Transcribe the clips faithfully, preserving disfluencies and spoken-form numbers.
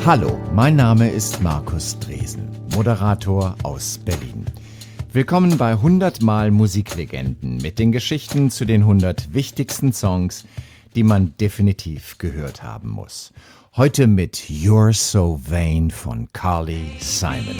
Hallo, mein Name ist Markus Dresen, Moderator aus Berlin. Willkommen bei hundert Mal Musiklegenden mit den Geschichten zu den hundert wichtigsten Songs, die man definitiv gehört haben muss. Heute mit You're So Vain von Carly Simon.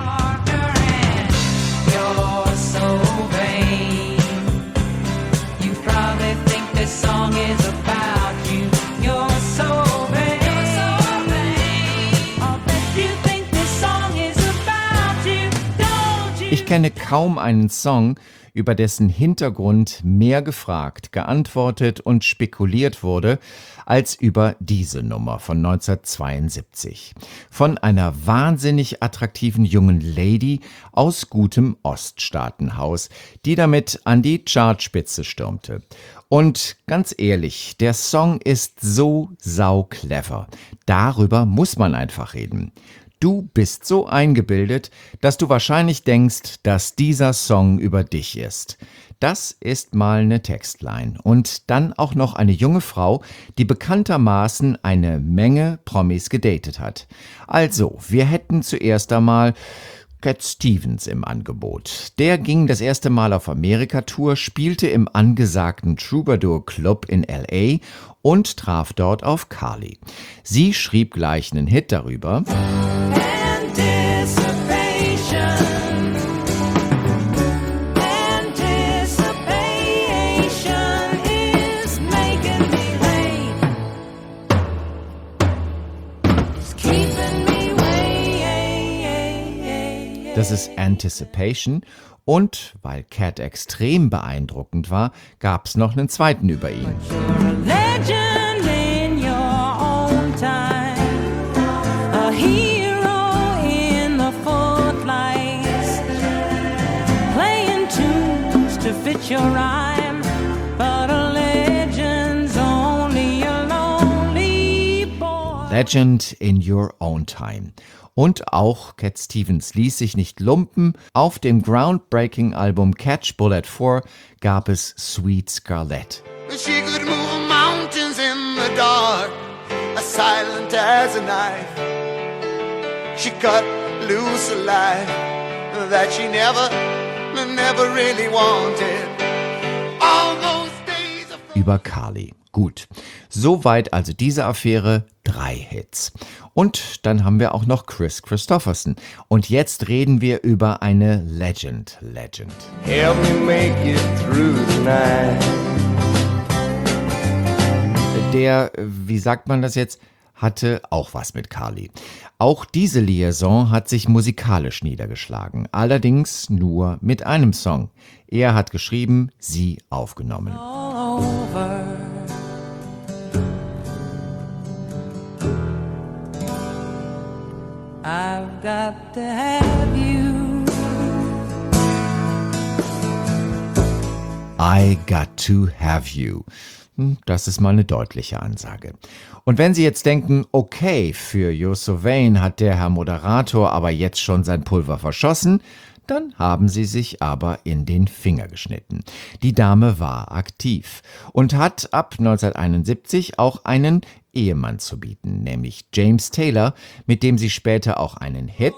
Ich kenne kaum einen Song, über dessen Hintergrund mehr gefragt, geantwortet und spekuliert wurde, als über diese Nummer von neunzehnhundertzweiundsiebzig. Von einer wahnsinnig attraktiven jungen Lady aus gutem Oststaatenhaus, die damit an die Chartspitze stürmte. Und ganz ehrlich, der Song ist so sauclever. Darüber muss man einfach reden. Du bist so eingebildet, dass du wahrscheinlich denkst, dass dieser Song über dich ist. Das ist mal eine Textline. Und dann auch noch eine junge Frau, die bekanntermaßen eine Menge Promis gedatet hat. Also, wir hätten zuerst einmal Cat Stevens im Angebot. Der ging das erste Mal auf Amerika-Tour, spielte im angesagten Troubadour Club in L A und traf dort auf Carly. Sie schrieb gleich einen Hit darüber. Das ist Anticipation und weil Cat extrem beeindruckend war, gab's noch einen zweiten über ihn. Legend in Your Own Time. Und auch Cat Stevens ließ sich nicht lumpen. Auf dem Groundbreaking-Album Catch Bullet four gab es Sweet Scarlett. She could move mountains in the dark, as silent as a knife. She cut loose a life that she never, never really wanted. All those days of Über Carly. Gut, soweit also diese Affäre, drei Hits. Und dann haben wir auch noch Kris Kristofferson. Und jetzt reden wir über eine Legend, Legend. Help me make it through the night. Der, wie sagt man das jetzt, hatte auch was mit Carly. Auch diese Liaison hat sich musikalisch niedergeschlagen, allerdings nur mit einem Song. Er hat geschrieben, sie aufgenommen. All over. I've got to have you. I got to have you. Das ist mal eine deutliche Ansage. Und wenn Sie jetzt denken, okay, für You're So Vain hat der Herr Moderator aber jetzt schon sein Pulver verschossen, dann haben sie sich aber in den Finger geschnitten. Die Dame war aktiv und hat ab neunzehnhunderteinundsiebzig auch einen Ehemann zu bieten, nämlich James Taylor, mit dem sie später auch einen Hit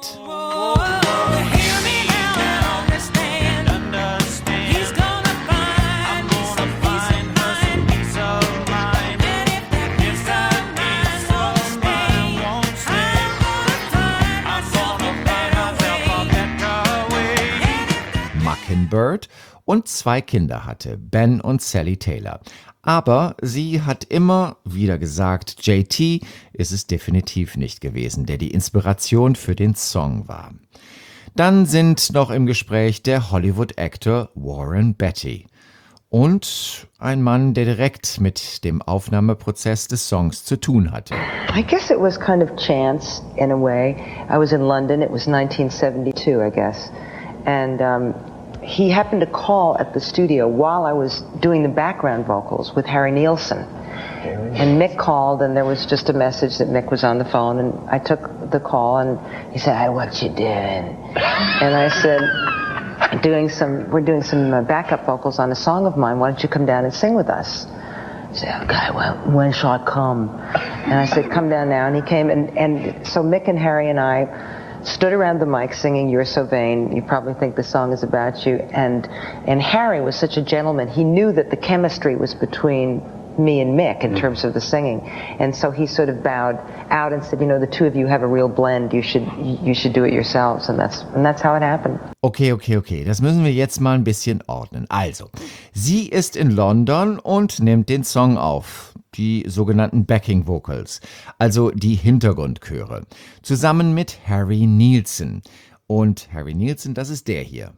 Mockingbird und zwei Kinder hatte, Ben und Sally Taylor. Aber sie hat immer wieder gesagt, J T ist es definitiv nicht gewesen, der die Inspiration für den Song war. Dann sind noch im Gespräch der Hollywood-Actor Warren Beatty und ein Mann, der direkt mit dem Aufnahmeprozess des Songs zu tun hatte. I guess it was kind of chance in a way. I was in London, it was nineteen seventy-two, I guess, and um, he happened to call at the studio while I was doing the background vocals with Harry Nilsson. And Mick called, and there was just a message that Mick was on the phone, and I took the call, and he said, "Hey, what you doing?" And I said, "Doing some, we're doing some uh, backup vocals on a song of mine. Why don't you come down and sing with us?" He said, okay, well, when shall I come? And I said, come down now. And he came, and, and so Mick and Harry and I stood around the mic singing You're So Vain. You probably think the song is about you. And, and Harry was such a gentleman. He knew that the chemistry was between me and Mick in terms of the singing. And so he sort of bowed out and said, you know, the two of you have a real blend. You should, you should do it yourselves. And that's, and that's how it happened. Okay, okay, okay. Das müssen wir jetzt mal ein bisschen ordnen. Also, sie ist in London und nimmt den Song auf. Die sogenannten Backing Vocals, also die Hintergrundchöre, zusammen mit Harry Nilsson. Und Harry Nilsson, das ist der hier.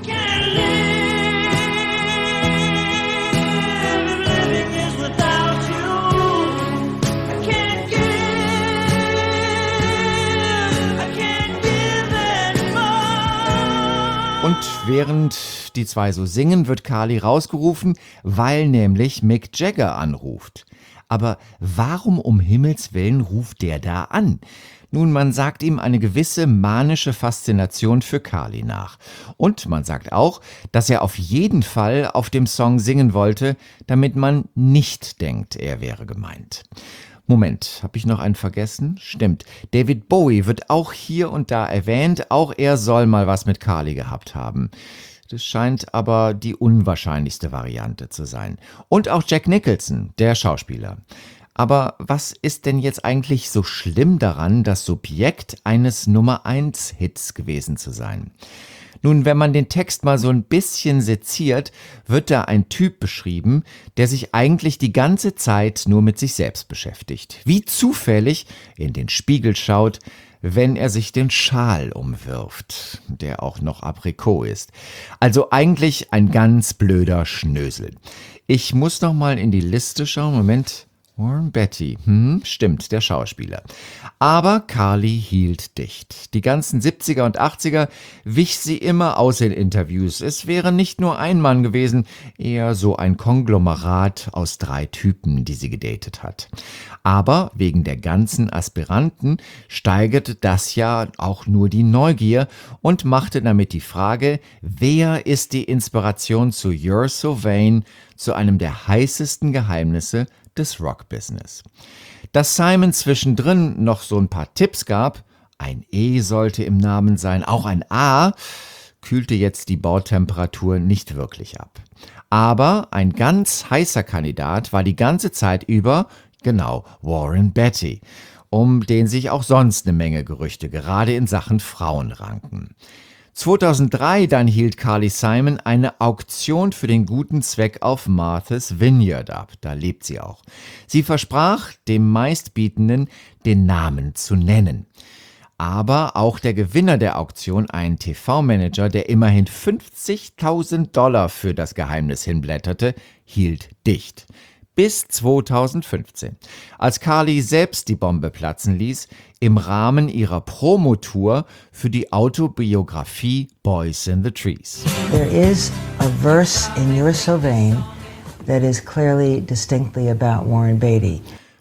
Und während die zwei so singen, wird Carly rausgerufen, weil nämlich Mick Jagger anruft. Aber warum um Himmels Willen ruft der da an? Nun, man sagt ihm eine gewisse manische Faszination für Carly nach. Und man sagt auch, dass er auf jeden Fall auf dem Song singen wollte, damit man nicht denkt, er wäre gemeint. Moment, habe ich noch einen vergessen? Stimmt, David Bowie wird auch hier und da erwähnt, auch er soll mal was mit Carly gehabt haben. Das scheint aber die unwahrscheinlichste Variante zu sein. Und auch Jack Nicholson, der Schauspieler. Aber was ist denn jetzt eigentlich so schlimm daran, das Subjekt eines Nummer eins Hits gewesen zu sein? Nun, wenn man den Text mal so ein bisschen seziert, wird da ein Typ beschrieben, der sich eigentlich die ganze Zeit nur mit sich selbst beschäftigt. Wie zufällig in den Spiegel schaut, wenn er sich den Schal umwirft, der auch noch Aprikot ist. Also eigentlich ein ganz blöder Schnösel. Ich muss noch mal in die Liste schauen. Moment. Warren Beatty, hm, stimmt, der Schauspieler. Aber Carly hielt dicht. Die ganzen siebziger und achtziger wich sie immer aus in Interviews. Es wäre nicht nur ein Mann gewesen, eher so ein Konglomerat aus drei Typen, die sie gedatet hat. Aber wegen der ganzen Aspiranten steigerte das ja auch nur die Neugier und machte damit die Frage, wer ist die Inspiration zu You're So Vain, zu einem der heißesten Geheimnisse des Rock-Business. Dass Simon zwischendrin noch so ein paar Tipps gab, ein E sollte im Namen sein, auch ein A, kühlte jetzt die Bautemperatur nicht wirklich ab. Aber ein ganz heißer Kandidat war die ganze Zeit über, genau, Warren Beatty, um den sich auch sonst eine Menge Gerüchte gerade in Sachen Frauen ranken. zweitausenddrei dann hielt Carly Simon eine Auktion für den guten Zweck auf Martha's Vineyard ab. Da lebt sie auch. Sie versprach, dem Meistbietenden den Namen zu nennen. Aber auch der Gewinner der Auktion, ein T V-Manager, der immerhin fünfzigtausend Dollar für das Geheimnis hinblätterte, hielt dicht. Bis zweitausendfünfzehn, als Carly selbst die Bombe platzen ließ, im Rahmen ihrer Promotour für die Autobiografie Boys in the Trees. There is a verse in You're So Vain that is clearly distinctly about Warren Beatty.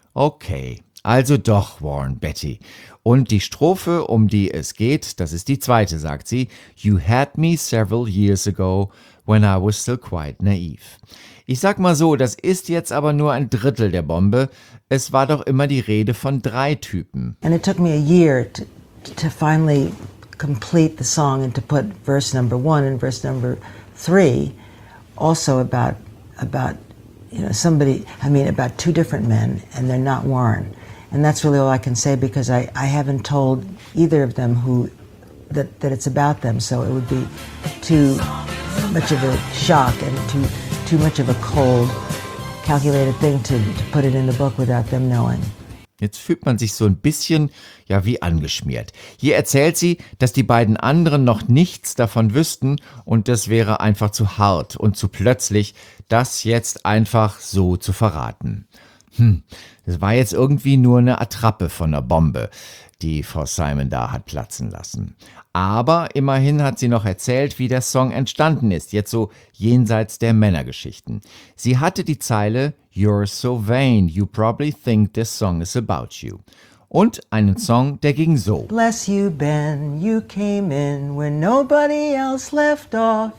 Okay, also doch Warren Beatty. Und die Strophe, um die es geht, das ist die zweite, sagt sie. You had me several years ago when I was still quite naive. Ich sag mal so, das ist jetzt aber nur ein Drittel der Bombe. Es war doch immer die Rede von drei Typen. And it took me a year to, to finally complete the song and to put verse number one and verse number three also about, about you know, somebody, I mean, about two different men, and they're not Warren. And that's really all I can say because I, I haven't told either of them who that, that it's about them, so it would be too much of a shock and too too much of a cold, calculated thing to, to put it in the book without them knowing. Jetzt fühlt man sich so ein bisschen, ja, wie angeschmiert. Hier erzählt sie, dass die beiden anderen noch nichts davon wüssten und das wäre einfach zu hart und zu plötzlich, das jetzt einfach so zu verraten. Hm, das war jetzt irgendwie nur eine Attrappe von einer Bombe, die Frau Simon da hat platzen lassen. Aber immerhin hat sie noch erzählt, wie der Song entstanden ist, jetzt so jenseits der Männergeschichten. Sie hatte die Zeile You're so vain, you probably think this song is about you. Und einen Song, der ging so. Bless you, Ben, you came in when nobody else left off.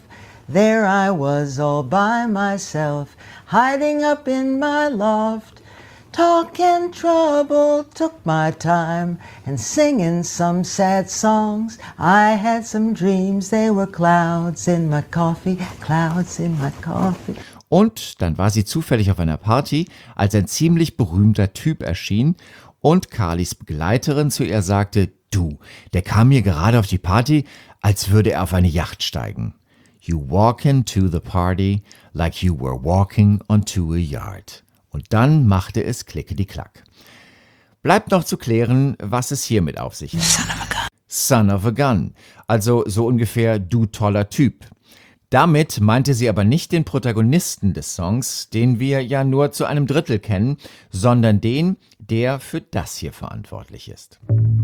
There I was all by myself, hiding up in my loft, talking trouble, took my time, and singing some sad songs. I had some dreams, they were clouds in my coffee, clouds in my coffee. Und dann war sie zufällig auf einer Party, als ein ziemlich berühmter Typ erschien und Carlys Begleiterin zu ihr sagte, du, der kam hier gerade auf die Party, als würde er auf eine Yacht steigen. You walk into the party like you were walking onto a yard. Und dann machte es klickety-klack. Bleibt noch zu klären, was es hiermit auf sich hat. Son of a gun. Son of a gun. Also so ungefähr du toller Typ. Damit meinte sie aber nicht den Protagonisten des Songs, den wir ja nur zu einem Drittel kennen, sondern den, der für das hier verantwortlich ist.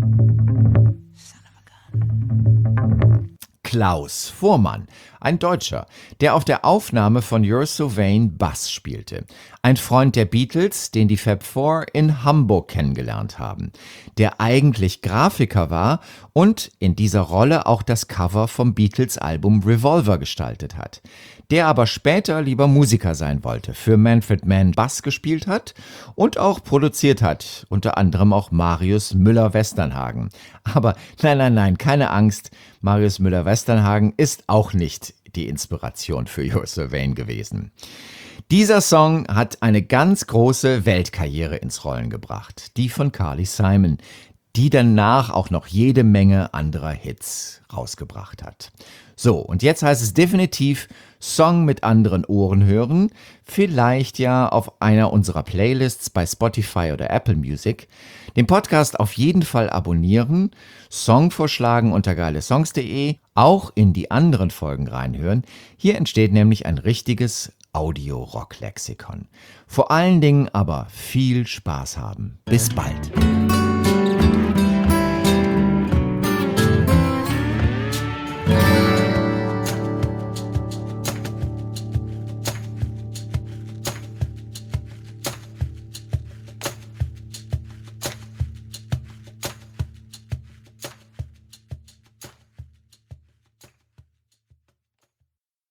Klaus Voormann, ein Deutscher, der auf der Aufnahme von You're So Vain Bass spielte. Ein Freund der Beatles, den die Fab Four in Hamburg kennengelernt haben, der eigentlich Grafiker war und in dieser Rolle auch das Cover vom Beatles-Album Revolver gestaltet hat, der aber später lieber Musiker sein wollte, für Manfred Mann Bass gespielt hat und auch produziert hat, unter anderem auch Marius Müller-Westernhagen. Aber nein, nein, nein, keine Angst, Marius Müller-Westernhagen ist auch nicht die Inspiration für You're So Vain gewesen. Dieser Song hat eine ganz große Weltkarriere ins Rollen gebracht, die von Carly Simon, die danach auch noch jede Menge anderer Hits rausgebracht hat. So, und jetzt heißt es definitiv Song mit anderen Ohren hören, vielleicht ja auf einer unserer Playlists bei Spotify oder Apple Music, den Podcast auf jeden Fall abonnieren, Song vorschlagen unter geilesongs punkt de, auch in die anderen Folgen reinhören. Hier entsteht nämlich ein richtiges Audio-Rock-Lexikon. Vor allen Dingen aber viel Spaß haben. Bis bald.